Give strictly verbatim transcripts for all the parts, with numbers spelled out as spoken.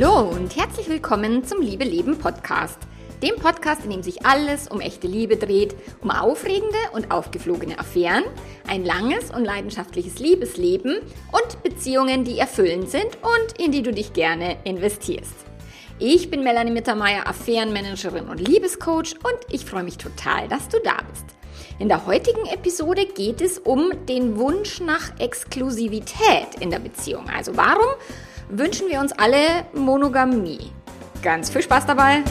Hallo und herzlich willkommen zum Liebe Leben Podcast. Dem Podcast, in dem sich alles um echte Liebe dreht, um aufregende und aufgeflogene Affären, ein langes und leidenschaftliches Liebesleben und Beziehungen, die erfüllend sind und in die du dich gerne investierst. Ich bin Melanie Mittermeier, Affärenmanagerin und Liebescoach und ich freue mich total, dass du da bist. In der heutigen Episode geht es um den Wunsch nach Exklusivität in der Beziehung. Also warum wünschen wir uns alle Monogamie? Ganz viel Spaß dabei!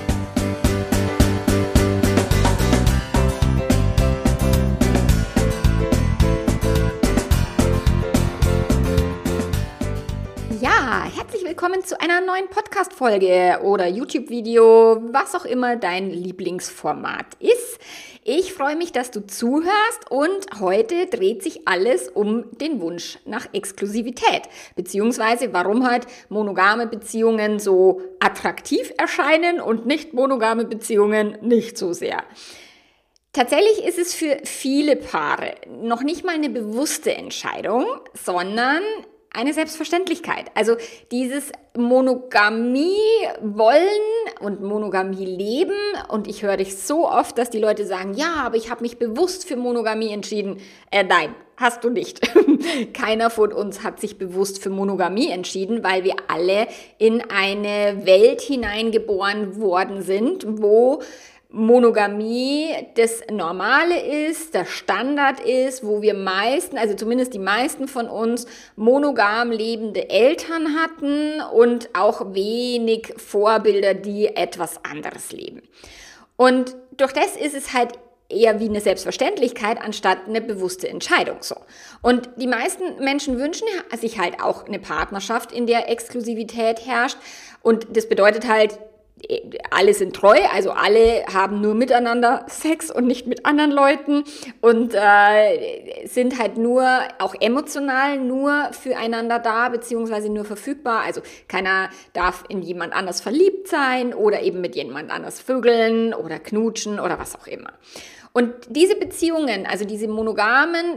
Ja, herzlich willkommen zu einer neuen Podcast-Folge oder YouTube-Video, was auch immer dein Lieblingsformat ist. Ich freue mich, dass du zuhörst und heute dreht sich alles um den Wunsch nach Exklusivität, beziehungsweise warum halt monogame Beziehungen so attraktiv erscheinen und nicht monogame Beziehungen nicht so sehr. Tatsächlich ist es für viele Paare noch nicht mal eine bewusste Entscheidung, sondern eine Selbstverständlichkeit. Also dieses Monogamie wollen und Monogamie leben, und ich höre dich so oft, dass die Leute sagen, ja, aber ich habe mich bewusst für Monogamie entschieden. Äh, nein, hast du nicht. Keiner von uns hat sich bewusst für Monogamie entschieden, weil wir alle in eine Welt hineingeboren worden sind, wo Monogamie das Normale ist, der Standard ist, wo wir meisten, also zumindest die meisten von uns, monogam lebende Eltern hatten und auch wenig Vorbilder, die etwas anderes leben. Und durch das ist es halt eher wie eine Selbstverständlichkeit, anstatt eine bewusste Entscheidung so. Und die meisten Menschen wünschen sich halt auch eine Partnerschaft, in der Exklusivität herrscht. Und das bedeutet halt, alle sind treu, also alle haben nur miteinander Sex und nicht mit anderen Leuten und äh, sind halt nur, auch emotional nur füreinander da, beziehungsweise nur verfügbar. Also keiner darf in jemand anders verliebt sein oder eben mit jemand anders vögeln oder knutschen oder was auch immer. Und diese Beziehungen, also diese monogamen,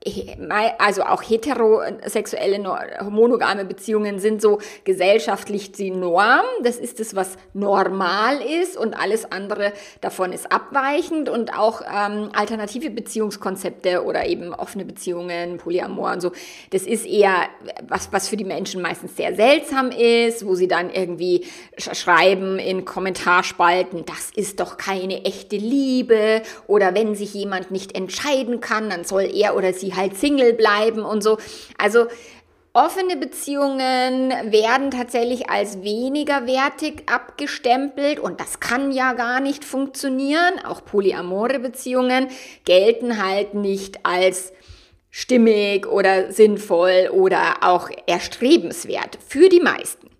also auch heterosexuelle, monogame Beziehungen sind so gesellschaftlich die Norm. Das ist das, was normal ist, und alles andere davon ist abweichend. Und auch ähm, alternative Beziehungskonzepte oder eben offene Beziehungen, Polyamor und so, das ist eher was, was für die Menschen meistens sehr seltsam ist, wo sie dann irgendwie sch- schreiben in Kommentarspalten, das ist doch keine echte Liebe, oder wenn sich jemand nicht entscheiden kann, dann soll er oder sie halt Single bleiben und so. Also offene Beziehungen werden tatsächlich als weniger wertig abgestempelt, und das kann ja gar nicht funktionieren. Auch polyamore Beziehungen gelten halt nicht als stimmig oder sinnvoll oder auch erstrebenswert für die meisten.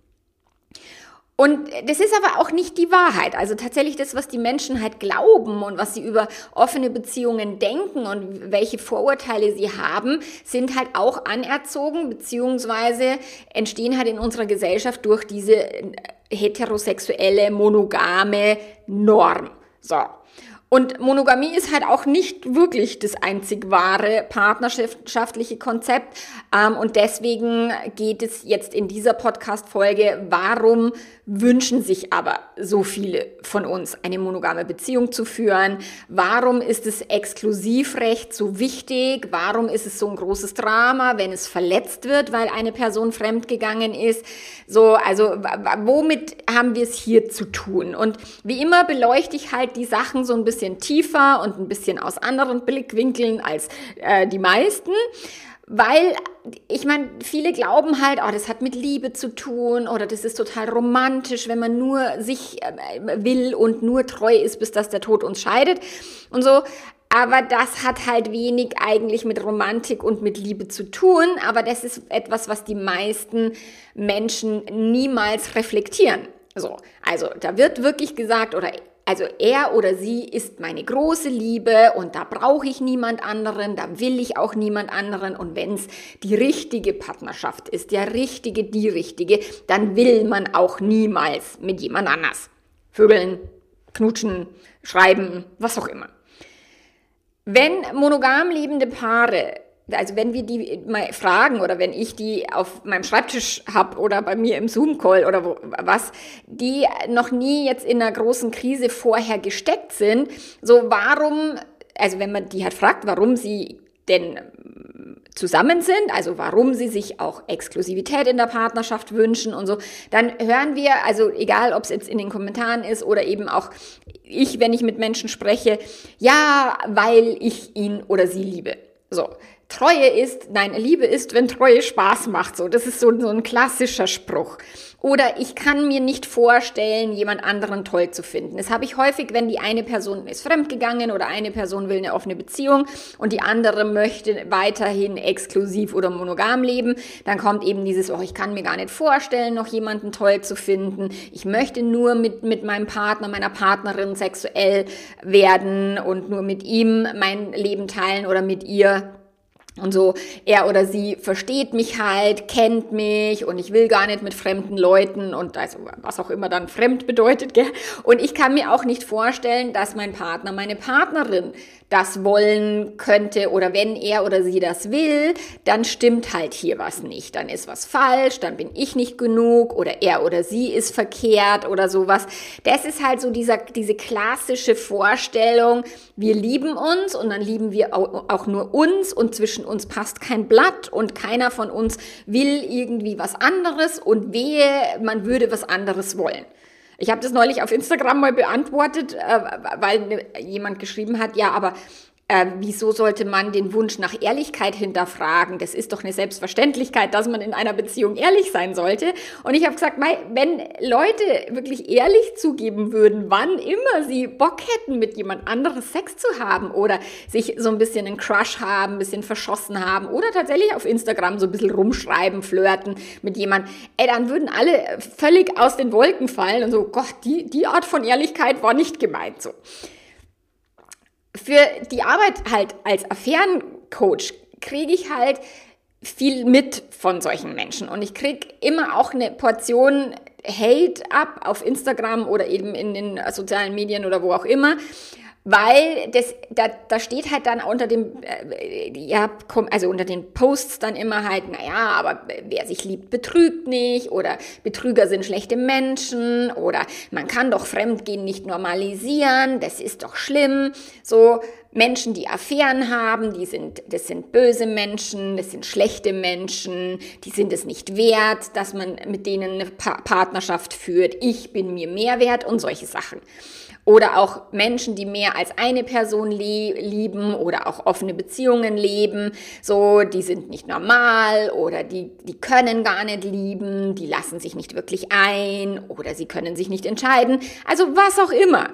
Und das ist aber auch nicht die Wahrheit. Also tatsächlich das, was die Menschen halt glauben und was sie über offene Beziehungen denken und welche Vorurteile sie haben, sind halt auch anerzogen, beziehungsweise entstehen halt in unserer Gesellschaft durch diese heterosexuelle, monogame Norm. So. Und Monogamie ist halt auch nicht wirklich das einzig wahre partnerschaftliche Konzept. Ähm, und deswegen geht es jetzt in dieser Podcast-Folge, warum wünschen sich aber so viele von uns, eine monogame Beziehung zu führen? Warum ist das Exklusivrecht so wichtig? Warum ist es so ein großes Drama, wenn es verletzt wird, weil eine Person fremdgegangen ist? So, also womit haben wir es hier zu tun? Und wie immer beleuchte ich halt die Sachen so ein bisschen tiefer und ein bisschen aus anderen Blickwinkeln als äh, die meisten. Weil, ich meine, viele glauben halt, oh, das hat mit Liebe zu tun oder das ist total romantisch, wenn man nur sich äh, will und nur treu ist, bis dass der Tod uns scheidet und so. Aber das hat halt wenig eigentlich mit Romantik und mit Liebe zu tun. Aber das ist etwas, was die meisten Menschen niemals reflektieren. So, also da wird wirklich gesagt, oder also er oder sie ist meine große Liebe und da brauche ich niemand anderen, da will ich auch niemand anderen. Und wenn es die richtige Partnerschaft ist, der richtige, die richtige, dann will man auch niemals mit jemand anders vögeln, knutschen, schreiben, was auch immer. Wenn monogam lebende Paare also wenn wir die mal fragen oder wenn ich die auf meinem Schreibtisch habe oder bei mir im Zoom-Call oder wo, was, die noch nie jetzt in einer großen Krise vorher gesteckt sind, so warum, also wenn man die halt fragt, warum sie denn zusammen sind, also warum sie sich auch Exklusivität in der Partnerschaft wünschen und so, dann hören wir, also egal, ob es jetzt in den Kommentaren ist oder eben auch ich, wenn ich mit Menschen spreche, ja, weil ich ihn oder sie liebe. So, Treue ist, nein, Liebe ist, wenn Treue Spaß macht. So, das ist so, so ein klassischer Spruch. Oder ich kann mir nicht vorstellen, jemand anderen toll zu finden. Das habe ich häufig, wenn die eine Person ist fremdgegangen oder eine Person will eine offene Beziehung und die andere möchte weiterhin exklusiv oder monogam leben. Dann kommt eben dieses, oh, ich kann mir gar nicht vorstellen, noch jemanden toll zu finden. Ich möchte nur mit, mit meinem Partner, meiner Partnerin sexuell werden und nur mit ihm mein Leben teilen oder mit ihr. Und so, er oder sie versteht mich halt, kennt mich und ich will gar nicht mit fremden Leuten und also was auch immer dann fremd bedeutet, gell? Und ich kann mir auch nicht vorstellen, dass mein Partner, meine Partnerin das wollen könnte oder wenn er oder sie das will, dann stimmt halt hier was nicht. Dann ist was falsch, dann bin ich nicht genug oder er oder sie ist verkehrt oder sowas. Das ist halt so dieser, diese klassische Vorstellung, wir lieben uns und dann lieben wir auch nur uns und zwischen uns passt kein Blatt und keiner von uns will irgendwie was anderes und wehe, man würde was anderes wollen. Ich habe das neulich auf Instagram mal beantwortet, äh, weil jemand geschrieben hat, ja, aber äh, wieso sollte man den Wunsch nach Ehrlichkeit hinterfragen? Das ist doch eine Selbstverständlichkeit, dass man in einer Beziehung ehrlich sein sollte. Und ich habe gesagt, mei, wenn Leute wirklich ehrlich zugeben würden, wann immer sie Bock hätten, mit jemand anderes Sex zu haben oder sich so ein bisschen einen Crush haben, ein bisschen verschossen haben oder tatsächlich auf Instagram so ein bisschen rumschreiben, flirten mit jemand, ey, dann würden alle völlig aus den Wolken fallen und so, Gott, die, die Art von Ehrlichkeit war nicht gemeint so. Für die Arbeit halt als Affärencoach kriege ich halt viel mit von solchen Menschen und ich kriege immer auch eine Portion Hate ab auf Instagram oder eben in den sozialen Medien oder wo auch immer, weil das, da, da steht halt dann unter dem, äh, ja, also unter den Posts dann immer halt, naja, aber wer sich liebt, betrügt nicht oder Betrüger sind schlechte Menschen oder man kann doch Fremdgehen nicht normalisieren, das ist doch schlimm. So Menschen, die Affären haben, die sind, das sind böse Menschen, das sind schlechte Menschen, die sind es nicht wert, dass man mit denen eine pa- Partnerschaft führt. Ich bin mir mehr wert und solche Sachen. Oder auch Menschen, die mehr als eine Person lie- lieben oder auch offene Beziehungen leben, so, die sind nicht normal oder die, die können gar nicht lieben, die lassen sich nicht wirklich ein oder sie können sich nicht entscheiden. Also was auch immer.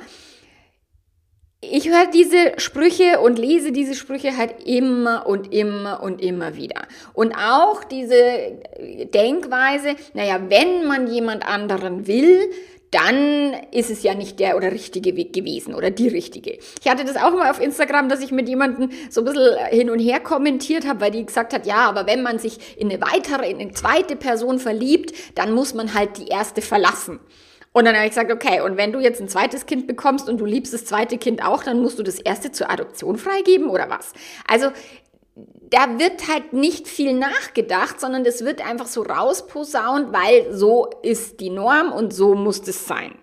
Ich höre diese Sprüche und lese diese Sprüche halt immer und immer und immer wieder. Und auch diese Denkweise, naja, wenn man jemand anderen will, dann ist es ja nicht der oder richtige Weg gewesen oder die richtige. Ich hatte das auch mal auf Instagram, dass ich mit jemandem so ein bisschen hin und her kommentiert habe, weil die gesagt hat, ja, aber wenn man sich in eine weitere, in eine zweite Person verliebt, dann muss man halt die erste verlassen. Und dann habe ich gesagt, okay, und wenn du jetzt ein zweites Kind bekommst und du liebst das zweite Kind auch, dann musst du das erste zur Adoption freigeben oder was? Also da wird halt nicht viel nachgedacht, sondern das wird einfach so rausposaunt, weil so ist die Norm und so muss das sein.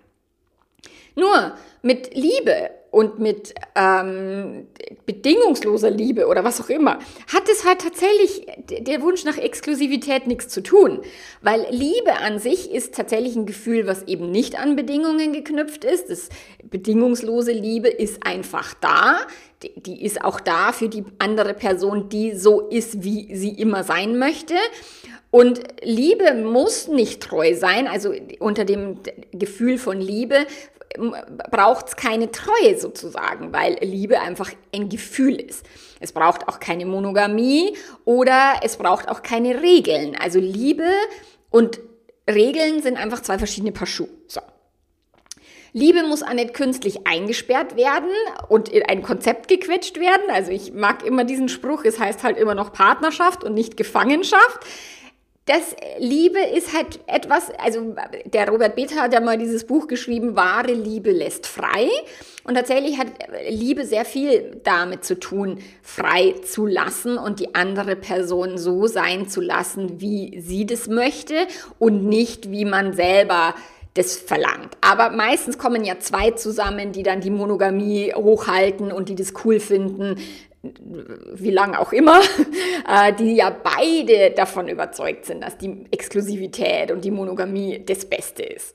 Nur mit Liebe und mit ähm, bedingungsloser Liebe oder was auch immer, hat es halt tatsächlich der Wunsch nach Exklusivität nichts zu tun. Weil Liebe an sich ist tatsächlich ein Gefühl, was eben nicht an Bedingungen geknüpft ist. Das bedingungslose Liebe ist einfach da. Die, die ist auch da für die andere Person, die so ist, wie sie immer sein möchte. Und Liebe muss nicht treu sein, also unter dem Gefühl von Liebe braucht es keine Treue sozusagen, weil Liebe einfach ein Gefühl ist. Es braucht auch keine Monogamie oder es braucht auch keine Regeln. Also Liebe und Regeln sind einfach zwei verschiedene Paar Schuhe. So. Liebe muss auch nicht künstlich eingesperrt werden und in ein Konzept gequetscht werden. Also ich mag immer diesen Spruch, es heißt halt immer noch Partnerschaft und nicht Gefangenschaft. Das Liebe ist halt etwas, also der Robert Beth hat ja mal dieses Buch geschrieben, wahre Liebe lässt frei. Und tatsächlich hat Liebe sehr viel damit zu tun, frei zu lassen und die andere Person so sein zu lassen, wie sie das möchte und nicht, wie man selber das verlangt. Aber meistens kommen ja zwei zusammen, die dann die Monogamie hochhalten und die das cool finden, wie lange auch immer, die ja beide davon überzeugt sind, dass die Exklusivität und die Monogamie das Beste ist.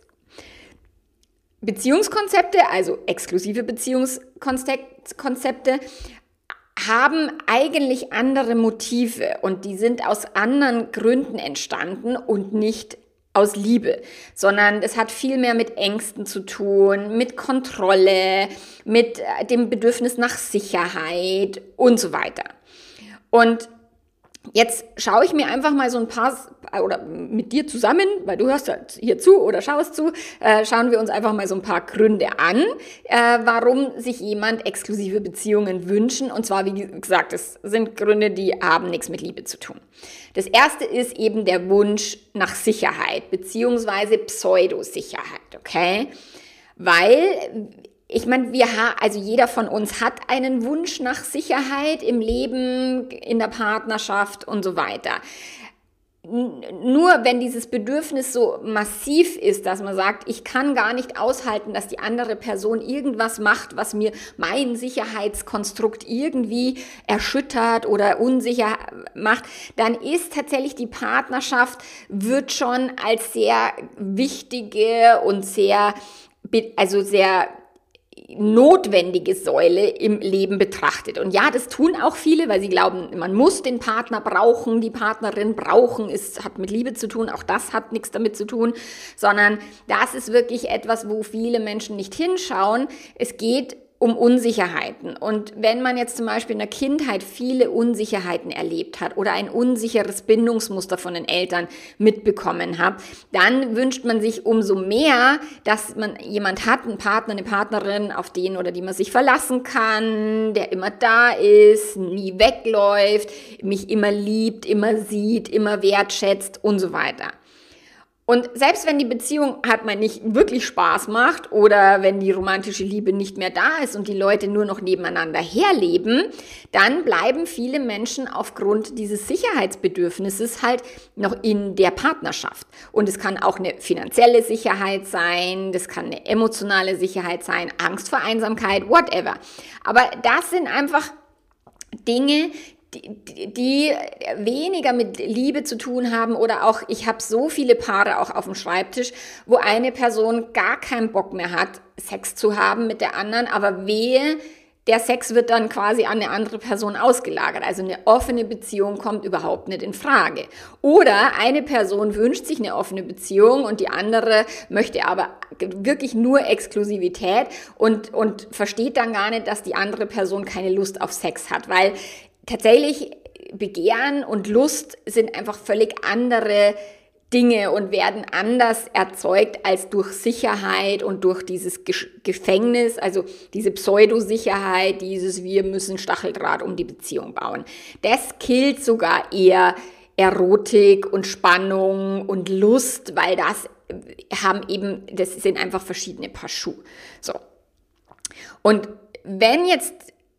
Beziehungskonzepte, also exklusive Beziehungskonzepte, haben eigentlich andere Motive und die sind aus anderen Gründen entstanden und nicht aus Liebe, sondern es hat viel mehr mit Ängsten zu tun, mit Kontrolle, mit dem Bedürfnis nach Sicherheit und so weiter. Und jetzt schaue ich mir einfach mal so ein paar, oder mit dir zusammen, weil du hörst halt hier zu oder schaust zu, äh, schauen wir uns einfach mal so ein paar Gründe an, äh, warum sich jemand exklusive Beziehungen wünschen. Und zwar, wie gesagt, das sind Gründe, die haben nichts mit Liebe zu tun. Das erste ist eben der Wunsch nach Sicherheit, beziehungsweise Pseudosicherheit, okay? Weil ich meine, wir ha- also jeder von uns hat einen Wunsch nach Sicherheit im Leben, in der Partnerschaft und so weiter. Nur wenn dieses Bedürfnis so massiv ist, dass man sagt, ich kann gar nicht aushalten, dass die andere Person irgendwas macht, was mir mein Sicherheitskonstrukt irgendwie erschüttert oder unsicher macht, dann ist tatsächlich die Partnerschaft, wird schon als sehr wichtige und sehr, also sehr notwendige Säule im Leben betrachtet. Und ja, das tun auch viele, weil sie glauben, man muss den Partner brauchen, die Partnerin brauchen, es hat mit Liebe zu tun, auch das hat nichts damit zu tun, sondern das ist wirklich etwas, wo viele Menschen nicht hinschauen. Es geht um Unsicherheiten. Und wenn man jetzt zum Beispiel in der Kindheit viele Unsicherheiten erlebt hat oder ein unsicheres Bindungsmuster von den Eltern mitbekommen hat, dann wünscht man sich umso mehr, dass man jemand hat, einen Partner, eine Partnerin, auf den oder die man sich verlassen kann, der immer da ist, nie wegläuft, mich immer liebt, immer sieht, immer wertschätzt und so weiter. Und selbst wenn die Beziehung halt mal nicht wirklich Spaß macht oder wenn die romantische Liebe nicht mehr da ist und die Leute nur noch nebeneinander herleben, dann bleiben viele Menschen aufgrund dieses Sicherheitsbedürfnisses halt noch in der Partnerschaft. Und es kann auch eine finanzielle Sicherheit sein, das kann eine emotionale Sicherheit sein, Angst vor Einsamkeit, whatever. Aber das sind einfach Dinge, Die, die weniger mit Liebe zu tun haben oder auch, ich habe so viele Paare auch auf dem Schreibtisch, wo eine Person gar keinen Bock mehr hat, Sex zu haben mit der anderen, aber wehe, der Sex wird dann quasi an eine andere Person ausgelagert. Also eine offene Beziehung kommt überhaupt nicht in Frage. Oder eine Person wünscht sich eine offene Beziehung und die andere möchte aber wirklich nur Exklusivität und, und versteht dann gar nicht, dass die andere Person keine Lust auf Sex hat, weil tatsächlich Begehren und Lust sind einfach völlig andere Dinge und werden anders erzeugt als durch Sicherheit und durch dieses Gefängnis, also diese Pseudosicherheit, dieses wir müssen Stacheldraht um die Beziehung bauen. Das killt sogar eher Erotik und Spannung und Lust, weil das haben eben, das sind einfach verschiedene Paar Schuhe. So. Und wenn jetzt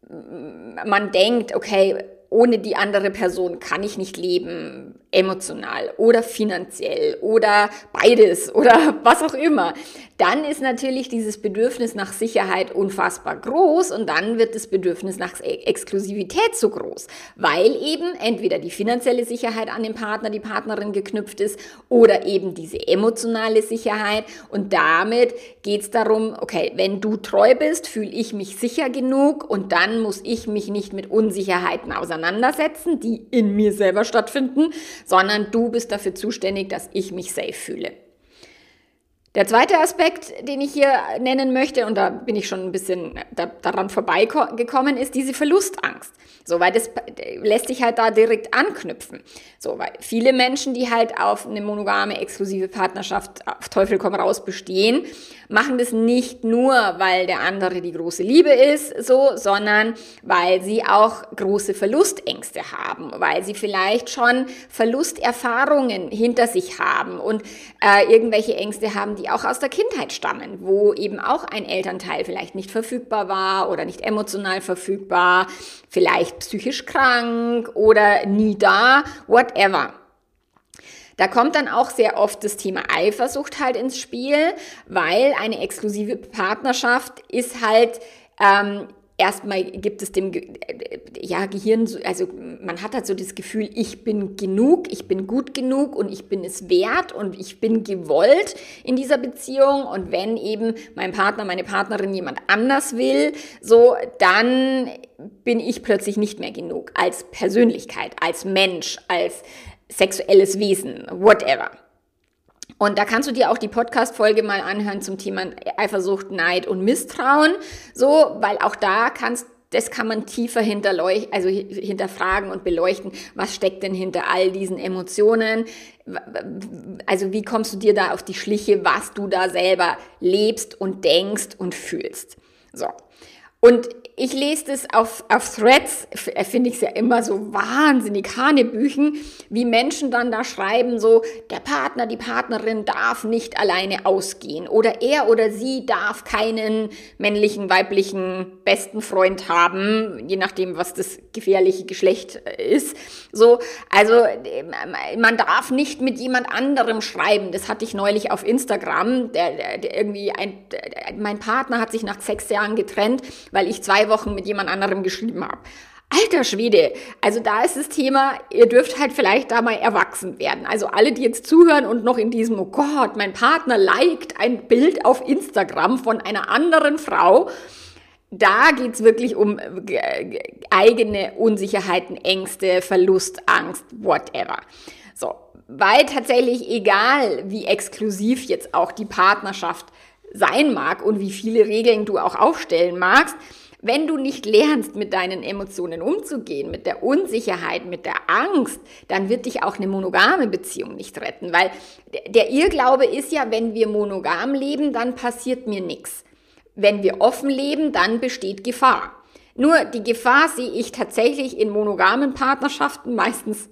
man denkt, okay, ohne die andere Person kann ich nicht leben, emotional oder finanziell oder beides oder was auch immer, dann ist natürlich dieses Bedürfnis nach Sicherheit unfassbar groß und dann wird das Bedürfnis nach Exklusivität so groß, weil eben entweder die finanzielle Sicherheit an den Partner, die Partnerin geknüpft ist oder eben diese emotionale Sicherheit und damit geht es darum, okay, wenn du treu bist, fühle ich mich sicher genug und dann muss ich mich nicht mit Unsicherheiten auseinandersetzen, die in mir selber stattfinden, sondern du bist dafür zuständig, dass ich mich safe fühle. Der zweite Aspekt, den ich hier nennen möchte, und da bin ich schon ein bisschen da, daran vorbeigekommen, ist diese Verlustangst. So, weil das lässt sich halt da direkt anknüpfen. So, weil viele Menschen, die halt auf eine monogame, exklusive Partnerschaft auf Teufel komm raus bestehen, machen das nicht nur, weil der andere die große Liebe ist, so, sondern weil sie auch große Verlustängste haben, weil sie vielleicht schon Verlusterfahrungen hinter sich haben und äh, irgendwelche Ängste haben, die auch aus der Kindheit stammen, wo eben auch ein Elternteil vielleicht nicht verfügbar war oder nicht emotional verfügbar, vielleicht psychisch krank oder nie da, whatever. Da kommt dann auch sehr oft das Thema Eifersucht halt ins Spiel, weil eine exklusive Partnerschaft ist halt, ähm, erstmal gibt es dem ja, Gehirn, also man hat halt so das Gefühl, ich bin genug, ich bin gut genug und ich bin es wert und ich bin gewollt in dieser Beziehung, und wenn eben mein Partner, meine Partnerin jemand anders will, so, dann bin ich plötzlich nicht mehr genug als Persönlichkeit, als Mensch, als sexuelles Wesen, whatever. Und da kannst du dir auch die Podcast-Folge mal anhören zum Thema Eifersucht, Neid und Misstrauen, so, weil auch da kannst, das kann man tiefer hinterleuch- also hinterfragen und beleuchten, was steckt denn hinter all diesen Emotionen, also wie kommst du dir da auf die Schliche, was du da selber lebst und denkst und fühlst. So. Und ich lese das auf, auf Threads, finde ich es ja immer so wahnsinnig hanebüchen, wie Menschen dann da schreiben, so, der Partner, die Partnerin darf nicht alleine ausgehen oder er oder sie darf keinen männlichen, weiblichen besten Freund haben, je nachdem, was das gefährliche Geschlecht ist. So, also man darf nicht mit jemand anderem schreiben. Das hatte ich neulich auf Instagram. Der, der, der irgendwie ein, der, mein Partner hat sich nach sechs Jahren getrennt, weil ich zwei Wochen mit jemand anderem geschrieben habe. Alter Schwede, also da ist das Thema, ihr dürft halt vielleicht da mal erwachsen werden. Also alle, die jetzt zuhören und noch in diesem, oh Gott, mein Partner liked ein Bild auf Instagram von einer anderen Frau, da geht's wirklich um eigene Unsicherheiten, Ängste, Verlust, Angst, whatever. So, weil tatsächlich egal, wie exklusiv jetzt auch die Partnerschaft sein mag und wie viele Regeln du auch aufstellen magst, wenn du nicht lernst, mit deinen Emotionen umzugehen, mit der Unsicherheit, mit der Angst, dann wird dich auch eine monogame Beziehung nicht retten, weil der Irrglaube ist ja, wenn wir monogam leben, dann passiert mir nichts. Wenn wir offen leben, dann besteht Gefahr. Nur die Gefahr sehe ich tatsächlich in monogamen Partnerschaften meistens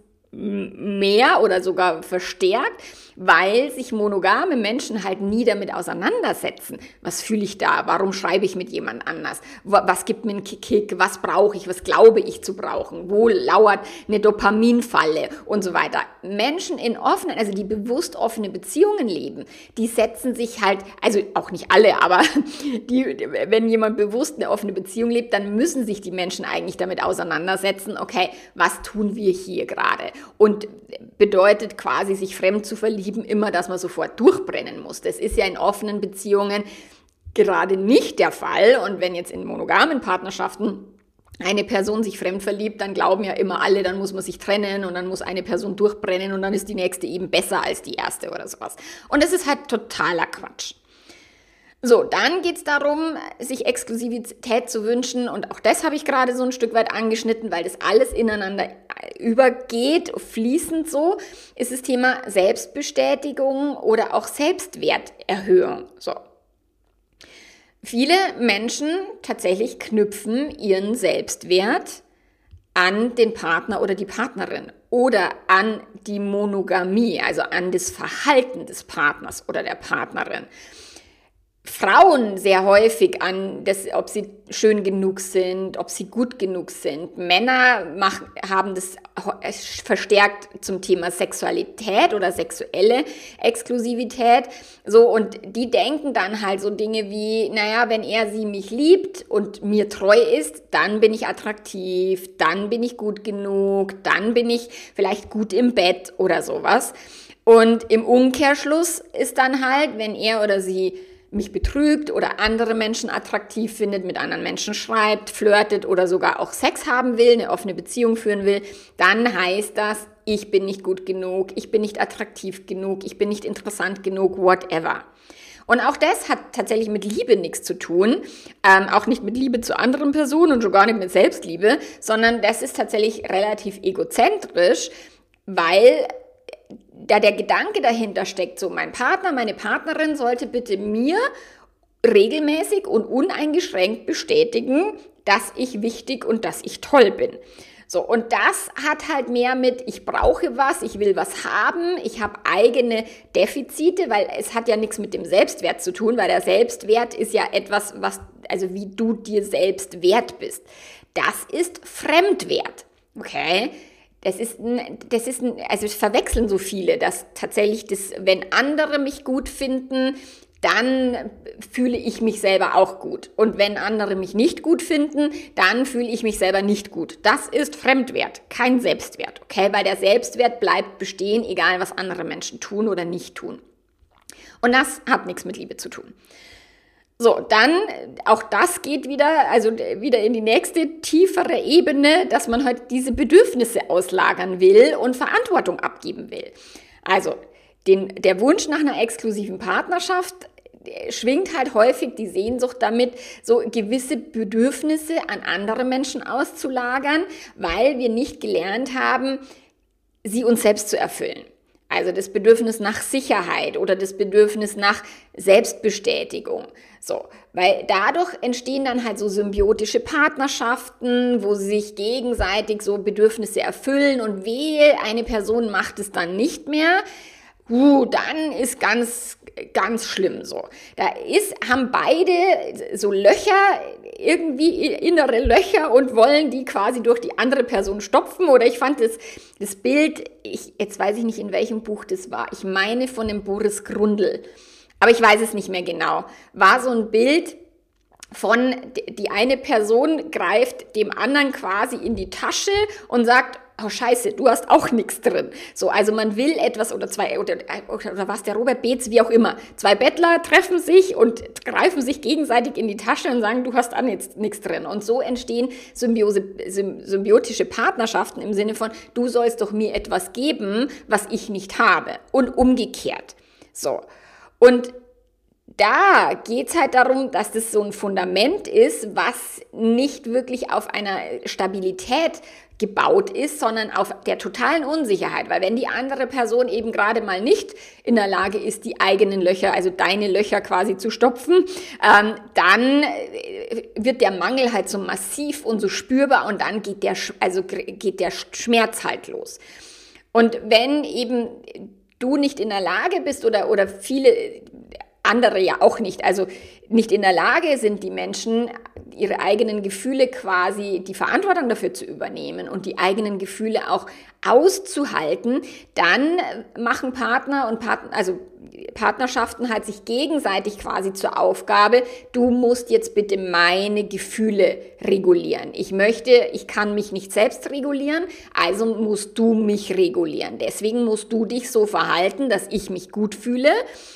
mehr oder sogar verstärkt, weil sich monogame Menschen halt nie damit auseinandersetzen. Was fühle ich da? Warum schreibe ich mit jemand anders? Was gibt mir einen Kick? Was brauche ich? Was glaube ich zu brauchen? Wo lauert eine Dopaminfalle? Und so weiter. Menschen in offenen, also die bewusst offene Beziehungen leben, die setzen sich halt, also auch nicht alle, aber die, wenn jemand bewusst eine offene Beziehung lebt, dann müssen sich die Menschen eigentlich damit auseinandersetzen, okay, was tun wir hier gerade? Und bedeutet quasi, sich fremd zu verlieben, immer, dass man sofort durchbrennen muss. Das ist ja in offenen Beziehungen gerade nicht der Fall. Und wenn jetzt in monogamen Partnerschaften eine Person sich fremd verliebt, dann glauben ja immer alle, dann muss man sich trennen und dann muss eine Person durchbrennen und dann ist die nächste eben besser als die erste oder sowas. Und das ist halt totaler Quatsch. So, dann geht es darum, sich Exklusivität zu wünschen, und auch das habe ich gerade so ein Stück weit angeschnitten, weil das alles ineinander übergeht, fließend so, ist das Thema Selbstbestätigung oder auch Selbstwerterhöhung. So. Viele Menschen tatsächlich knüpfen ihren Selbstwert an den Partner oder die Partnerin oder an die Monogamie, also an das Verhalten des Partners oder der Partnerin. Frauen sehr häufig an, das, ob sie schön genug sind, ob sie gut genug sind. Männer machen, haben das verstärkt zum Thema Sexualität oder sexuelle Exklusivität. So, und die denken dann halt so Dinge wie, naja, wenn er sie mich liebt und mir treu ist, dann bin ich attraktiv, dann bin ich gut genug, dann bin ich vielleicht gut im Bett oder sowas. Und im Umkehrschluss ist dann halt, wenn er oder sie mich betrügt oder andere Menschen attraktiv findet, mit anderen Menschen schreibt, flirtet oder sogar auch Sex haben will, eine offene Beziehung führen will, dann heißt das, ich bin nicht gut genug, ich bin nicht attraktiv genug, ich bin nicht interessant genug, whatever. Und auch das hat tatsächlich mit Liebe nichts zu tun, ähm, auch nicht mit Liebe zu anderen Personen und schon gar nicht mit Selbstliebe, sondern das ist tatsächlich relativ egozentrisch, weil da der Gedanke dahinter steckt, so mein Partner, meine Partnerin sollte bitte mir regelmäßig und uneingeschränkt bestätigen, dass ich wichtig und dass ich toll bin. So, und das hat halt mehr mit, ich brauche was, ich will was haben, ich habe eigene Defizite, weil es hat ja nichts mit dem Selbstwert zu tun, weil der Selbstwert ist ja etwas, was, also wie du dir selbst wert bist. Das ist Fremdwert, okay? Das ist, das ist, also es verwechseln so viele, dass tatsächlich das, wenn andere mich gut finden, dann fühle ich mich selber auch gut. Und wenn andere mich nicht gut finden, dann fühle ich mich selber nicht gut. Das ist Fremdwert, kein Selbstwert, okay? Weil der Selbstwert bleibt bestehen, egal was andere Menschen tun oder nicht tun. Und das hat nichts mit Liebe zu tun. So, dann, auch das geht wieder, also wieder in die nächste tiefere Ebene, dass man halt diese Bedürfnisse auslagern will und Verantwortung abgeben will. Also, den, der Wunsch nach einer exklusiven Partnerschaft schwingt halt häufig die Sehnsucht damit, so gewisse Bedürfnisse an andere Menschen auszulagern, weil wir nicht gelernt haben, sie uns selbst zu erfüllen. Also das Bedürfnis nach Sicherheit oder das Bedürfnis nach Selbstbestätigung. So, weil dadurch entstehen dann halt so symbiotische Partnerschaften, wo sie sich gegenseitig so Bedürfnisse erfüllen und wehe, eine Person macht es dann nicht mehr. Uh, dann ist ganz, ganz schlimm so. Da ist, haben beide so Löcher, irgendwie innere Löcher und wollen die quasi durch die andere Person stopfen. Oder ich fand das, das Bild, ich, jetzt weiß ich nicht, in welchem Buch das war. Ich meine von dem Boris Grundl. Aber ich weiß es nicht mehr genau. War so ein Bild von, die eine Person greift dem anderen quasi in die Tasche und sagt, oh Scheiße, du hast auch nichts drin. So, also man will etwas oder zwei, oder, oder, oder was, der Robert Beetz, wie auch immer. Zwei Bettler treffen sich und greifen sich gegenseitig in die Tasche und sagen, du hast auch nichts drin. Und so entstehen Symbiose, symbiotische Partnerschaften im Sinne von, du sollst doch mir etwas geben, was ich nicht habe. Und umgekehrt. So. Und da geht's halt darum, dass das so ein Fundament ist, was nicht wirklich auf einer Stabilität gebaut ist, sondern auf der totalen Unsicherheit. Weil wenn die andere Person eben gerade mal nicht in der Lage ist, die eigenen Löcher, also deine Löcher quasi zu stopfen, ähm, dann wird der Mangel halt so massiv und so spürbar und dann geht der, also geht der Schmerz halt los. Und wenn eben du nicht in der Lage bist oder, oder viele andere ja auch nicht, also nicht in der Lage sind die Menschen, ihre eigenen Gefühle quasi, die Verantwortung dafür zu übernehmen und die eigenen Gefühle auch auszuhalten, dann machen Partner und Partner, also Partnerschaften halt sich gegenseitig quasi zur Aufgabe, du musst jetzt bitte meine Gefühle regulieren. Ich möchte, ich kann mich nicht selbst regulieren, also musst du mich regulieren. Deswegen musst du dich so verhalten, dass ich mich gut fühle.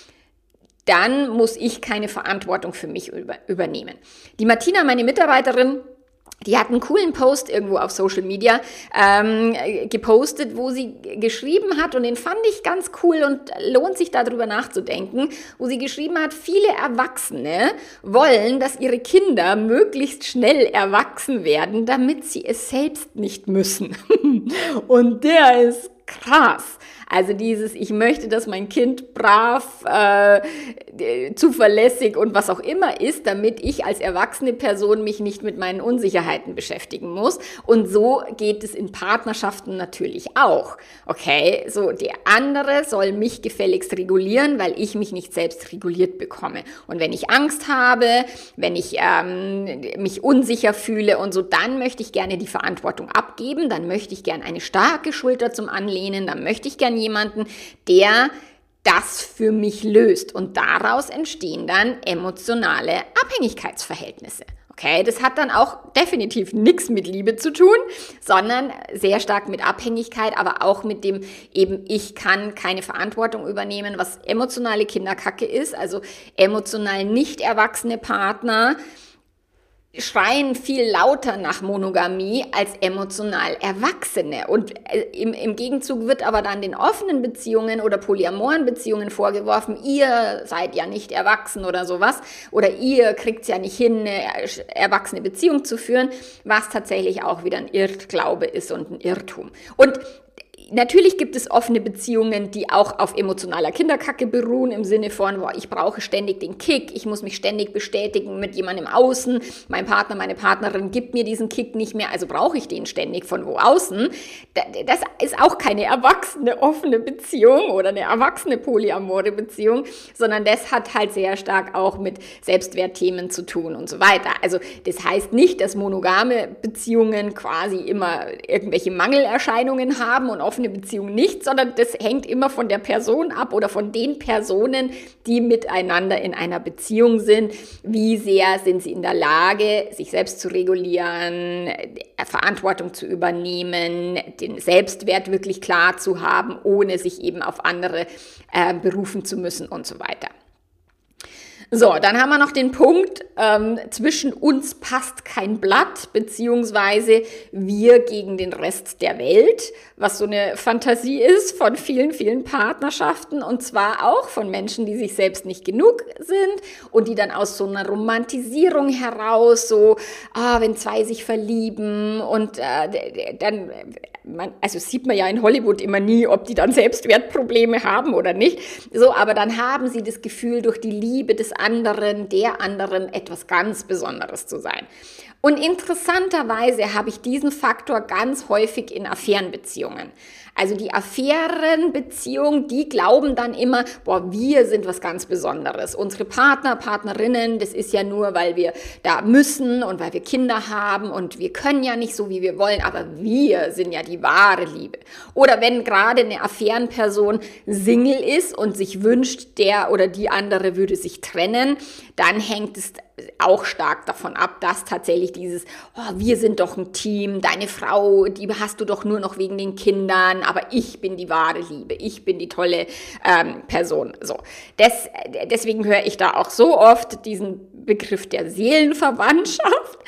Dann muss ich keine Verantwortung für mich über, übernehmen. Die Martina, meine Mitarbeiterin, die hat einen coolen Post irgendwo auf Social Media ähm, gepostet, wo sie geschrieben hat, und den fand ich ganz cool und lohnt sich darüber nachzudenken, wo sie geschrieben hat, viele Erwachsene wollen, dass ihre Kinder möglichst schnell erwachsen werden, damit sie es selbst nicht müssen. Und der ist krass. Also dieses, ich möchte, dass mein Kind brav, äh, zuverlässig und was auch immer ist, damit ich als erwachsene Person mich nicht mit meinen Unsicherheiten beschäftigen muss. Und so geht es in Partnerschaften natürlich auch. Okay, so der andere soll mich gefälligst regulieren, weil ich mich nicht selbst reguliert bekomme. Und wenn ich Angst habe, wenn ich ähm, mich unsicher fühle und so, dann möchte ich gerne die Verantwortung abgeben, dann möchte ich gerne eine starke Schulter zum Anlehnen, dann möchte ich gerne jemanden, der das für mich löst. Und daraus entstehen dann emotionale Abhängigkeitsverhältnisse. Okay, das hat dann auch definitiv nichts mit Liebe zu tun, sondern sehr stark mit Abhängigkeit, aber auch mit dem eben, ich kann keine Verantwortung übernehmen, was emotionale Kinderkacke ist, also emotional nicht erwachsene Partner schreien viel lauter nach Monogamie als emotional Erwachsene. Und im, im Gegenzug wird aber dann den offenen Beziehungen oder polyamoren Beziehungen vorgeworfen, ihr seid ja nicht erwachsen oder sowas, oder ihr kriegt es ja nicht hin, eine erwachsene Beziehung zu führen, was tatsächlich auch wieder ein Irrglaube ist und ein Irrtum. Und natürlich gibt es offene Beziehungen, die auch auf emotionaler Kinderkacke beruhen, im Sinne von, boah, ich brauche ständig den Kick, ich muss mich ständig bestätigen mit jemandem außen, mein Partner, meine Partnerin gibt mir diesen Kick nicht mehr, also brauche ich den ständig von wo außen. Das ist auch keine erwachsene offene Beziehung oder eine erwachsene polyamore Beziehung, sondern das hat halt sehr stark auch mit Selbstwertthemen zu tun und so weiter. Also das heißt nicht, dass monogame Beziehungen quasi immer irgendwelche Mangelerscheinungen haben und offene Beziehung nicht, sondern das hängt immer von der Person ab oder von den Personen, die miteinander in einer Beziehung sind. Wie sehr sind sie in der Lage, sich selbst zu regulieren, Verantwortung zu übernehmen, den Selbstwert wirklich klar zu haben, ohne sich eben auf andere äh, berufen zu müssen und so weiter. So, dann haben wir noch den Punkt, ähm, zwischen uns passt kein Blatt, beziehungsweise wir gegen den Rest der Welt, was so eine Fantasie ist von vielen, vielen Partnerschaften, und zwar auch von Menschen, die sich selbst nicht genug sind und die dann aus so einer Romantisierung heraus so, ah, wenn zwei sich verlieben und äh, dann, man, also sieht man ja in Hollywood immer nie, ob die dann Selbstwertprobleme haben oder nicht, so, aber dann haben sie das Gefühl, durch die Liebe des anderen, der anderen etwas ganz Besonderes zu sein. Und interessanterweise habe ich diesen Faktor ganz häufig in Affärenbeziehungen. Also die Affärenbeziehungen, die glauben dann immer, boah, wir sind was ganz Besonderes. Unsere Partner, Partnerinnen, das ist ja nur, weil wir da müssen und weil wir Kinder haben und wir können ja nicht so, wie wir wollen, aber wir sind ja die wahre Liebe. Oder wenn gerade eine Affärenperson Single ist und sich wünscht, der oder die andere würde sich trennen, dann hängt es auch stark davon ab, dass tatsächlich dieses, oh, wir sind doch ein Team, deine Frau, die hast du doch nur noch wegen den Kindern, aber ich bin die wahre Liebe, ich bin die tolle ähm, Person. So, das, deswegen höre ich da auch so oft diesen Begriff der Seelenverwandtschaft,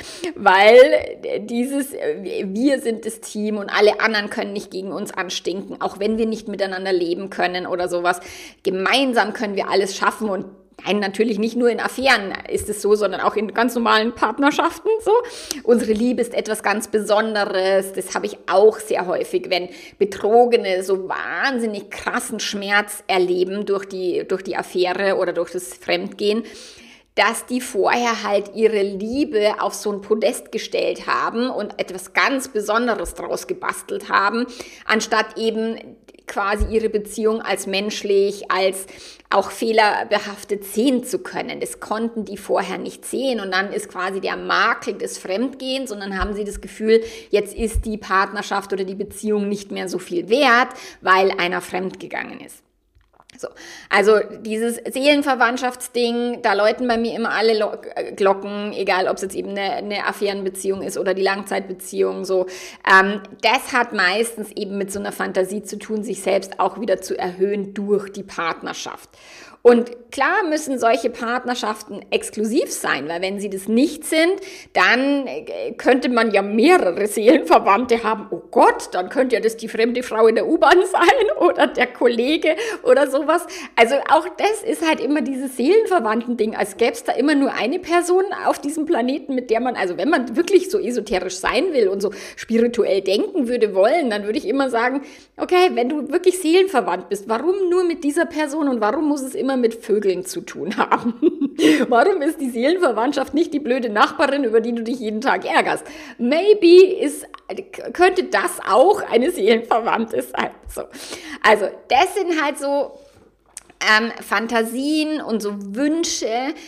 weil dieses, wir sind das Team und alle anderen können nicht gegen uns anstinken, auch wenn wir nicht miteinander leben können oder sowas. Gemeinsam können wir alles schaffen. Und nein, natürlich nicht nur in Affären ist es so, sondern auch in ganz normalen Partnerschaften so. Unsere Liebe ist etwas ganz Besonderes. Das habe ich auch sehr häufig, wenn Betrogene so wahnsinnig krassen Schmerz erleben durch die, durch die Affäre oder durch das Fremdgehen, dass die vorher halt ihre Liebe auf so ein Podest gestellt haben und etwas ganz Besonderes draus gebastelt haben, anstatt eben quasi ihre Beziehung als menschlich, als auch fehlerbehaftet sehen zu können. Das konnten die vorher nicht sehen und dann ist quasi der Makel des Fremdgehens und dann haben sie das Gefühl, jetzt ist die Partnerschaft oder die Beziehung nicht mehr so viel wert, weil einer fremdgegangen ist. So, also dieses Seelenverwandtschaftsding, da läuten bei mir immer alle Lo- Glocken, egal ob es jetzt eben eine, eine Affärenbeziehung ist oder die Langzeitbeziehung, so. Ähm, das hat meistens eben mit so einer Fantasie zu tun, sich selbst auch wieder zu erhöhen durch die Partnerschaft. Und klar müssen solche Partnerschaften exklusiv sein, weil wenn sie das nicht sind, dann könnte man ja mehrere Seelenverwandte haben. Oh Gott, dann könnte ja das die fremde Frau in der U-Bahn sein oder der Kollege oder sowas. Also auch das ist halt immer dieses Seelenverwandten-Ding, als gäbe es da immer nur eine Person auf diesem Planeten, mit der man, also wenn man wirklich so esoterisch sein will und so spirituell denken würde wollen, dann würde ich immer sagen, okay, wenn du wirklich seelenverwandt bist, warum nur mit dieser Person und warum muss es immer mit Vögeln zu tun haben? Warum ist die Seelenverwandtschaft nicht die blöde Nachbarin, über die du dich jeden Tag ärgerst? Maybe ist, könnte das auch eine Seelenverwandte sein. So. Also das sind halt so Ähm, Fantasien und so Wünsche,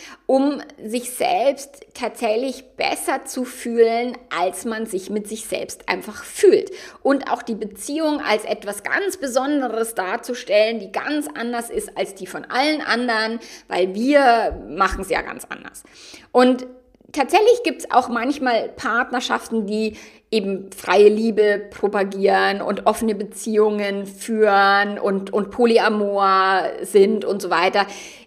um sich selbst tatsächlich besser zu fühlen, als man sich mit sich selbst einfach fühlt. Und auch die Beziehung als etwas ganz Besonderes darzustellen, die ganz anders ist als die von allen anderen, weil wir machen es ja ganz anders. Und tatsächlich gibt es auch manchmal Partnerschaften, die eben freie Liebe propagieren und offene Beziehungen führen und, und Polyamor sind und so weiter.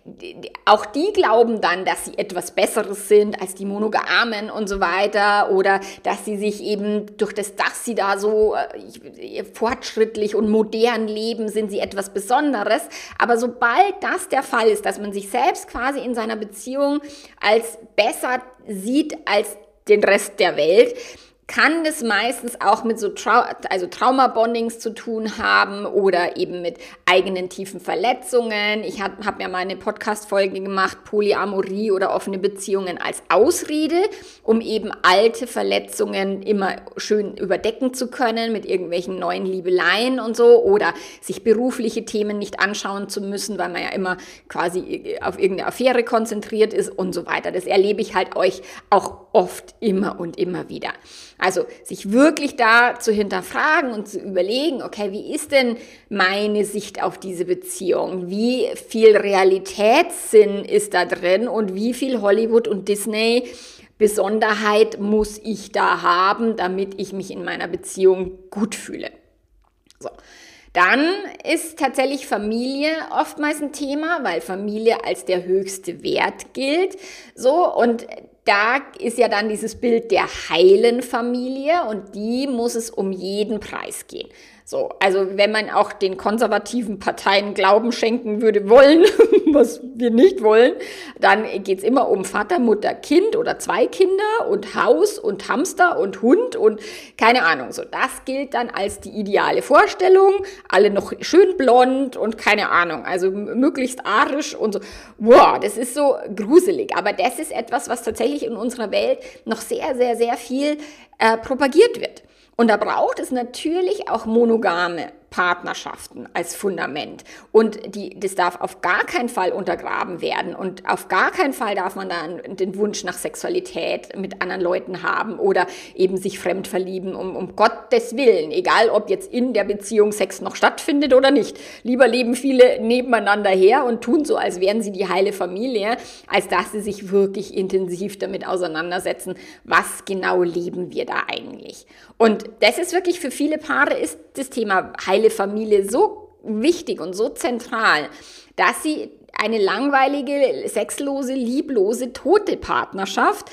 auch die glauben dann, dass sie etwas Besseres sind als die Monogamen und so weiter oder dass sie sich eben durch das, dass sie da so äh, fortschrittlich und modern leben, sind sie etwas Besonderes. Aber sobald das der Fall ist, dass man sich selbst quasi in seiner Beziehung als besser sieht als den Rest der Welt, kann das meistens auch mit so Trau- also Trauma-Bondings zu tun haben oder eben mit eigenen tiefen Verletzungen. Ich habe hab mir mal eine Podcast-Folge gemacht, Polyamorie oder offene Beziehungen als Ausrede, um eben alte Verletzungen immer schön überdecken zu können mit irgendwelchen neuen Liebeleien und so oder sich berufliche Themen nicht anschauen zu müssen, weil man ja immer quasi auf irgendeine Affäre konzentriert ist und so weiter. Das erlebe ich halt euch auch oft immer und immer wieder. Also sich wirklich da zu hinterfragen und zu überlegen, okay, wie ist denn meine Sicht auf diese Beziehung? Wie viel Realitätssinn ist da drin und wie viel Hollywood und Disney Besonderheit muss ich da haben, damit ich mich in meiner Beziehung gut fühle? So. Dann ist tatsächlich Familie oftmals ein Thema, weil Familie als der höchste Wert gilt. So, und da ist ja dann dieses Bild der heilen Familie und die muss es um jeden Preis gehen. So, also wenn man auch den konservativen Parteien Glauben schenken würde wollen, was wir nicht wollen, dann geht's immer um Vater, Mutter, Kind oder zwei Kinder und Haus und Hamster und Hund und keine Ahnung. So, das gilt dann als die ideale Vorstellung. Alle noch schön blond und keine Ahnung, also möglichst arisch und so. Wow, das ist so gruselig. Aber das ist etwas, was tatsächlich in unserer Welt noch sehr, sehr, sehr viel äh, propagiert wird. Und da braucht es natürlich auch monogame Partnerschaften als Fundament. Und die, das darf auf gar keinen Fall untergraben werden. Und auf gar keinen Fall darf man dann den Wunsch nach Sexualität mit anderen Leuten haben oder eben sich fremd verlieben, um, um Gottes Willen. Egal, ob jetzt in der Beziehung Sex noch stattfindet oder nicht. Lieber leben viele nebeneinander her und tun so, als wären sie die heile Familie, als dass sie sich wirklich intensiv damit auseinandersetzen, was genau leben wir da eigentlich. Und das ist wirklich für viele Paare ist das Thema heile Familie so wichtig und so zentral, dass sie eine langweilige, sexlose, lieblose, tote Partnerschaft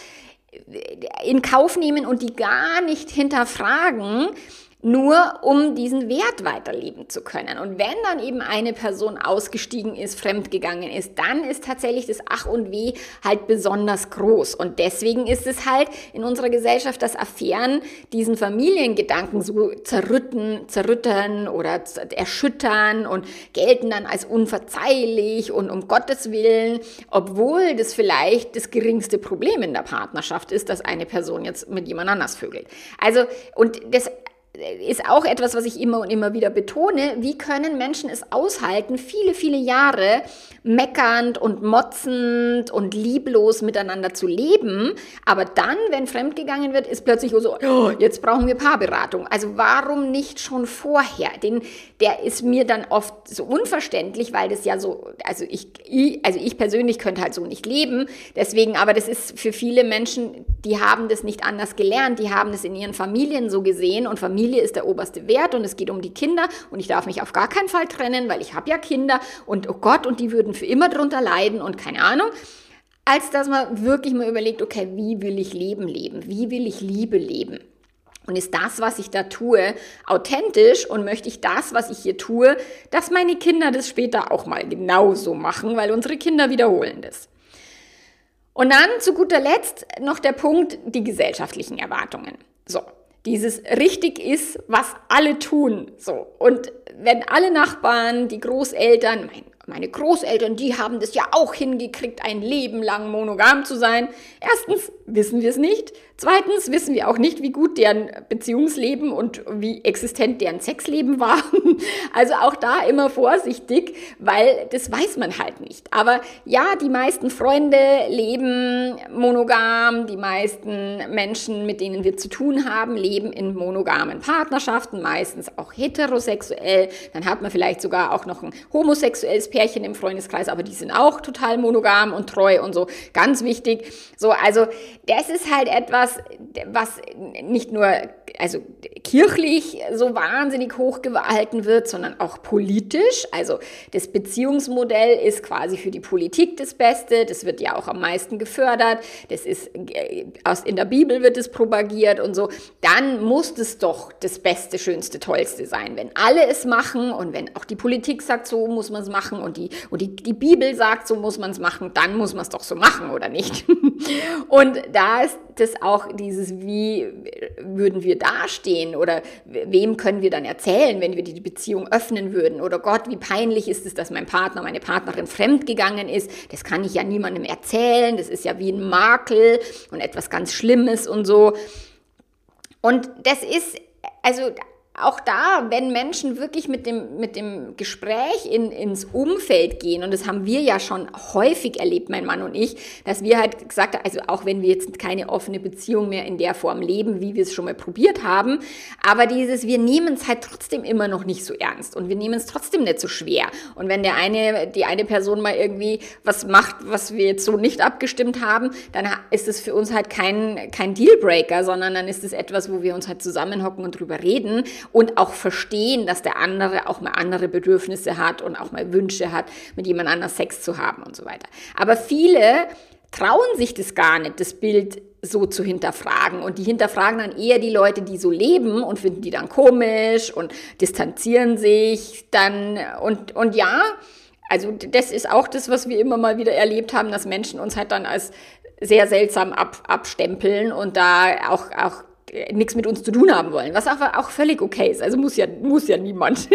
in Kauf nehmen und die gar nicht hinterfragen, nur um diesen Wert weiterleben zu können. Und wenn dann eben eine Person ausgestiegen ist, fremdgegangen ist, dann ist tatsächlich das Ach und Weh halt besonders groß. Und deswegen ist es halt in unserer Gesellschaft, dass Affären diesen Familiengedanken so zerrütten, zerrüttern oder erschüttern und gelten dann als unverzeihlich und um Gottes Willen, obwohl das vielleicht das geringste Problem in der Partnerschaft ist, dass eine Person jetzt mit jemand anders vögelt. Also, und das ist auch etwas, was ich immer und immer wieder betone. Wie können Menschen es aushalten, viele, viele Jahre meckernd und motzend und lieblos miteinander zu leben, aber dann, wenn fremdgegangen wird, ist plötzlich so, oh, jetzt brauchen wir Paarberatung. Also warum nicht schon vorher? Den, der ist mir dann oft so unverständlich, weil das ja so, also ich, ich, also ich persönlich könnte halt so nicht leben. Deswegen, aber das ist für viele Menschen, die haben das nicht anders gelernt, die haben das in ihren Familien so gesehen und Familien Familie ist der oberste Wert und es geht um die Kinder und ich darf mich auf gar keinen Fall trennen, weil ich habe ja Kinder und oh Gott, und die würden für immer drunter leiden und keine Ahnung. Als dass man wirklich mal überlegt, okay, wie will ich Leben leben? Wie will ich Liebe leben? Und ist das, was ich da tue, authentisch und möchte ich das, was ich hier tue, dass meine Kinder das später auch mal genauso machen, weil unsere Kinder wiederholen das. Und dann zu guter Letzt noch der Punkt, die gesellschaftlichen Erwartungen. So. Dieses richtig ist, was alle tun. So. Und wenn alle Nachbarn, die Großeltern, mein, meine Großeltern, die haben das ja auch hingekriegt, ein Leben lang monogam zu sein. Erstens wissen wir es nicht. Zweitens wissen wir auch nicht, wie gut deren Beziehungsleben und wie existent deren Sexleben war. Also auch da immer vorsichtig, weil das weiß man halt nicht. Aber ja, die meisten Freunde leben monogam, die meisten Menschen, mit denen wir zu tun haben, leben in monogamen Partnerschaften, meistens auch heterosexuell. Dann hat man vielleicht sogar auch noch ein homosexuelles Pärchen im Freundeskreis, aber die sind auch total monogam und treu und so, ganz wichtig. So, also das ist halt etwas, was nicht nur also kirchlich so wahnsinnig hochgehalten wird, sondern auch politisch. Also das Beziehungsmodell ist quasi für die Politik das Beste, das wird ja auch am meisten gefördert, das ist aus in der Bibel wird es propagiert und so. Dann muss es doch das Beste, Schönste, Tollste sein, wenn alle es machen und wenn auch die Politik sagt, so muss man es machen und die und die, die Bibel sagt, so muss man es machen, dann muss man es doch so machen, oder nicht? Und da ist das auch dieses, wie würden wir dastehen oder wem können wir dann erzählen, wenn wir die Beziehung öffnen würden, oder Gott, wie peinlich ist es, dass mein Partner, meine Partnerin fremdgegangen ist, das kann ich ja niemandem erzählen, das ist ja wie ein Makel und etwas ganz Schlimmes und so. Und das ist, also auch da, wenn Menschen wirklich mit dem, mit dem Gespräch in, ins Umfeld gehen, und das haben wir ja schon häufig erlebt, mein Mann und ich, dass wir halt gesagt haben, also auch wenn wir jetzt keine offene Beziehung mehr in der Form leben, wie wir es schon mal probiert haben, aber dieses, wir nehmen es halt trotzdem immer noch nicht so ernst und wir nehmen es trotzdem nicht so schwer. Und wenn der eine, die eine Person mal irgendwie was macht, was wir jetzt so nicht abgestimmt haben, dann ist es für uns halt kein, kein Dealbreaker, sondern dann ist es etwas, wo wir uns halt zusammenhocken und drüber reden und auch verstehen, dass der andere auch mal andere Bedürfnisse hat und auch mal Wünsche hat, mit jemand anders Sex zu haben und so weiter. Aber viele trauen sich das gar nicht, das Bild so zu hinterfragen. Und die hinterfragen dann eher die Leute, die so leben und finden die dann komisch und distanzieren sich dann. Und, und ja, also das ist auch das, was wir immer mal wieder erlebt haben, dass Menschen uns halt dann als sehr seltsam ab, abstempeln und da auch, auch nichts mit uns zu tun haben wollen, was auch, auch völlig okay ist, also muss ja, muss ja niemand.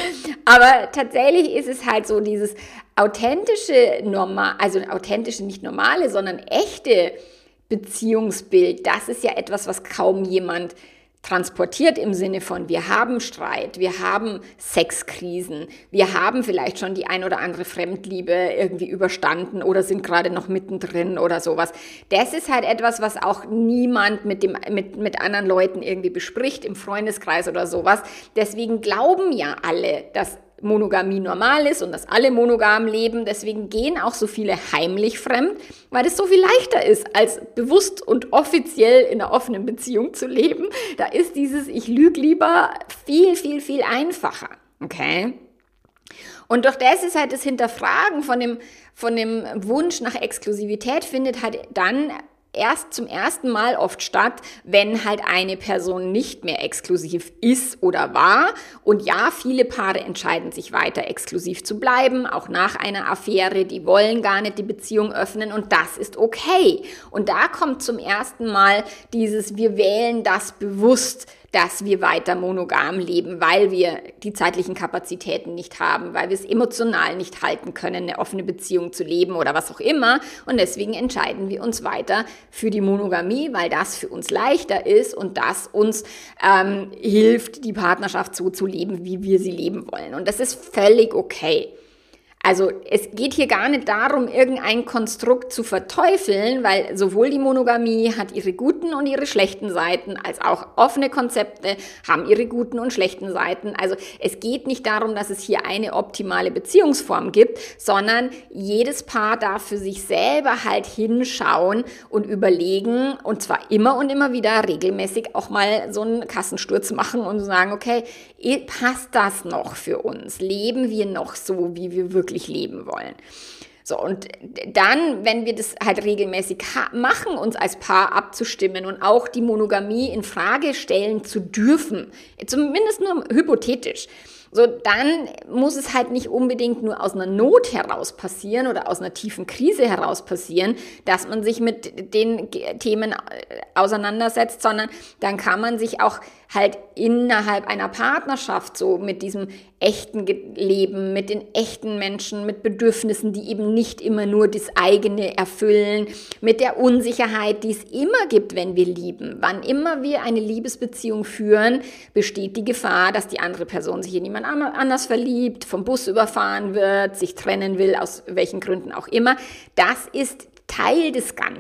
Aber tatsächlich ist es halt so dieses authentische, normal, also authentische, nicht normale, sondern echte Beziehungsbild, das ist ja etwas, was kaum jemand transportiert im Sinne von, wir haben Streit, wir haben Sexkrisen, wir haben vielleicht schon die ein oder andere Fremdliebe irgendwie überstanden oder sind gerade noch mittendrin oder sowas. Das ist halt etwas, was auch niemand mit dem, mit, mit anderen Leuten irgendwie bespricht, im Freundeskreis oder sowas. Deswegen glauben ja alle, dass Monogamie normal ist und dass alle monogam leben. Deswegen gehen auch so viele heimlich fremd, weil es so viel leichter ist, als bewusst und offiziell in einer offenen Beziehung zu leben. Da ist dieses Ich lüge lieber viel, viel, viel einfacher. Okay? Und durch das ist halt das Hinterfragen von dem, von dem Wunsch nach Exklusivität findet halt dann erst zum ersten Mal oft statt, wenn halt eine Person nicht mehr exklusiv ist oder war. Und ja, viele Paare entscheiden sich weiter exklusiv zu bleiben, auch nach einer Affäre. Die wollen gar nicht die Beziehung öffnen und das ist okay. Und da kommt zum ersten Mal dieses, wir wählen das bewusst, dass wir weiter monogam leben, weil wir die zeitlichen Kapazitäten nicht haben, weil wir es emotional nicht halten können, eine offene Beziehung zu leben oder was auch immer. Und deswegen entscheiden wir uns weiter für die Monogamie, weil das für uns leichter ist und das uns ähm, hilft, die Partnerschaft so zu leben, wie wir sie leben wollen. Und das ist völlig okay. Also es geht hier gar nicht darum, irgendein Konstrukt zu verteufeln, weil sowohl die Monogamie hat ihre guten und ihre schlechten Seiten, als auch offene Konzepte haben ihre guten und schlechten Seiten. Also es geht nicht darum, dass es hier eine optimale Beziehungsform gibt, sondern jedes Paar darf für sich selber halt hinschauen und überlegen und zwar immer und immer wieder regelmäßig auch mal so einen Kassensturz machen und sagen, okay, passt das noch für uns? Leben wir noch so, wie wir wirklich leben wollen? So, und dann, wenn wir das halt regelmäßig machen, uns als Paar abzustimmen und auch die Monogamie in Frage stellen zu dürfen, zumindest nur hypothetisch, so, dann muss es halt nicht unbedingt nur aus einer Not heraus passieren oder aus einer tiefen Krise heraus passieren, dass man sich mit den Themen auseinandersetzt, sondern dann kann man sich auch halt innerhalb einer Partnerschaft so mit diesem echten Leben, mit den echten Menschen, mit Bedürfnissen, die eben nicht immer nur das eigene erfüllen, mit der Unsicherheit, die es immer gibt, wenn wir lieben. Wann immer wir eine Liebesbeziehung führen, besteht die Gefahr, dass die andere Person sich in jemand anders verliebt, vom Bus überfahren wird, sich trennen will, aus welchen Gründen auch immer. Das ist Teil des Ganzen.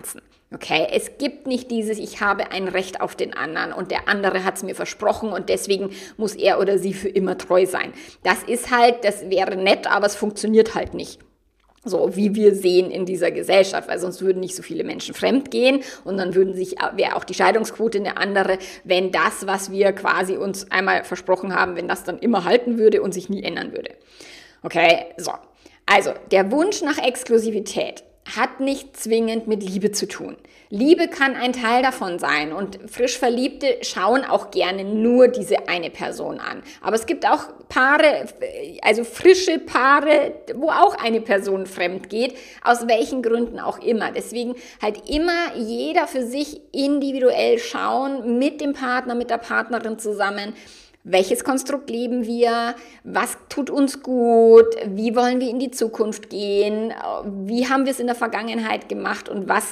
Okay, es gibt nicht dieses, ich habe ein Recht auf den anderen und der andere hat es mir versprochen und deswegen muss er oder sie für immer treu sein. Das ist halt, das wäre nett, aber es funktioniert halt nicht. So wie wir sehen in dieser Gesellschaft, weil sonst würden nicht so viele Menschen fremd gehen und dann würden sich, wäre auch die Scheidungsquote eine andere, wenn das, was wir quasi uns einmal versprochen haben, wenn das dann immer halten würde und sich nie ändern würde. Okay, so. Also, der Wunsch nach Exklusivität hat nicht zwingend mit Liebe zu tun. Liebe kann ein Teil davon sein und frisch Verliebte schauen auch gerne nur diese eine Person an. Aber es gibt auch Paare, also frische Paare, wo auch eine Person fremd geht, aus welchen Gründen auch immer. Deswegen halt immer jeder für sich individuell schauen, mit dem Partner, mit der Partnerin zusammen. Welches Konstrukt leben wir? Was tut uns gut? Wie wollen wir in die Zukunft gehen? Wie haben wir es in der Vergangenheit gemacht? Und was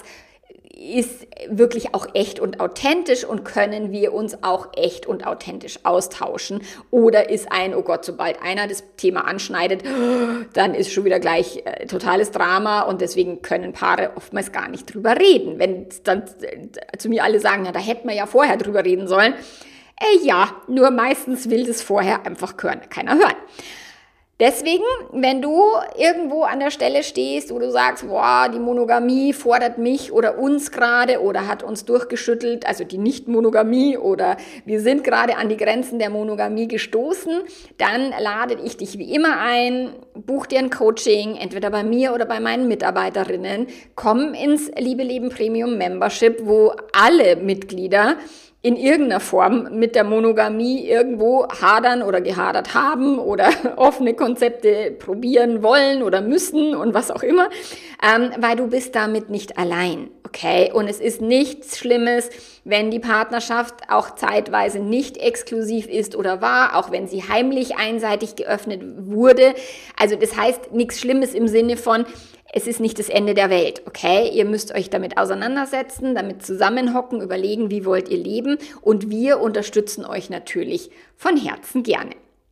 ist wirklich auch echt und authentisch und können wir uns auch echt und authentisch austauschen? Oder ist ein, oh Gott, sobald einer das Thema anschneidet, dann ist schon wieder gleich äh, totales Drama und deswegen können Paare oftmals gar nicht drüber reden. Wenn dann äh, zu mir alle sagen, na, da hätten wir ja vorher drüber reden sollen. Äh, ja, nur meistens will das vorher einfach keiner hören. Deswegen, wenn du irgendwo an der Stelle stehst, wo du sagst, boah, die Monogamie fordert mich oder uns gerade oder hat uns durchgeschüttelt, also die Nicht-Monogamie oder wir sind gerade an die Grenzen der Monogamie gestoßen, dann lade ich dich wie immer ein, buch dir ein Coaching, entweder bei mir oder bei meinen Mitarbeiterinnen, komm ins Liebe Leben Premium Membership, wo alle Mitglieder in irgendeiner Form mit der Monogamie irgendwo hadern oder gehadert haben oder offene Konzepte probieren wollen oder müssen und was auch immer, ähm, weil du bist damit nicht allein, okay? Und es ist nichts Schlimmes, wenn die Partnerschaft auch zeitweise nicht exklusiv ist oder war, auch wenn sie heimlich einseitig geöffnet wurde. Also das heißt nichts Schlimmes im Sinne von, es ist nicht das Ende der Welt, okay? Ihr müsst euch damit auseinandersetzen, damit zusammenhocken, überlegen, wie wollt ihr leben und wir unterstützen euch natürlich von Herzen gerne.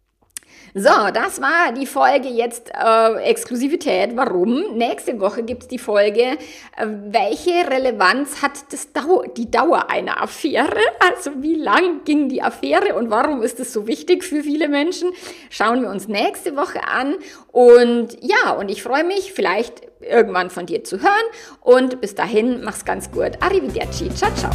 So, das war die Folge jetzt äh, Exklusivität. Warum? Nächste Woche gibt's die Folge, äh, welche Relevanz hat das Dau- die Dauer einer Affäre? Also wie lang ging die Affäre und warum ist es so wichtig für viele Menschen? Schauen wir uns nächste Woche an. Und ja, und ich freue mich, vielleicht irgendwann von dir zu hören. Und bis dahin, mach's ganz gut. Arrivederci. Ciao, ciao.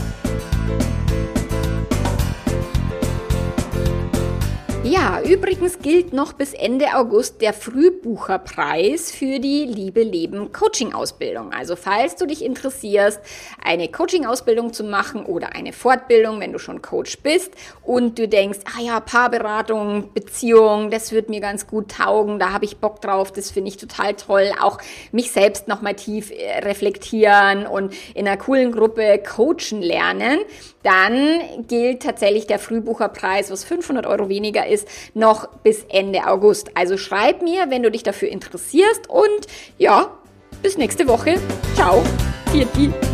Ja, übrigens gilt noch bis Ende August der Frühbucherpreis für die Liebe Leben Coaching-Ausbildung. Also falls du dich interessierst, eine Coaching-Ausbildung zu machen oder eine Fortbildung, wenn du schon Coach bist und du denkst, ah ja, Paarberatung, Beziehung, das wird mir ganz gut taugen, da habe ich Bock drauf, das finde ich total toll, auch mich selbst nochmal tief reflektieren und in einer coolen Gruppe coachen lernen, dann gilt tatsächlich der Frühbucherpreis, was fünfhundert Euro weniger ist, noch bis Ende August. Also schreib mir, wenn du dich dafür interessierst und ja, bis nächste Woche. Ciao, Vierti.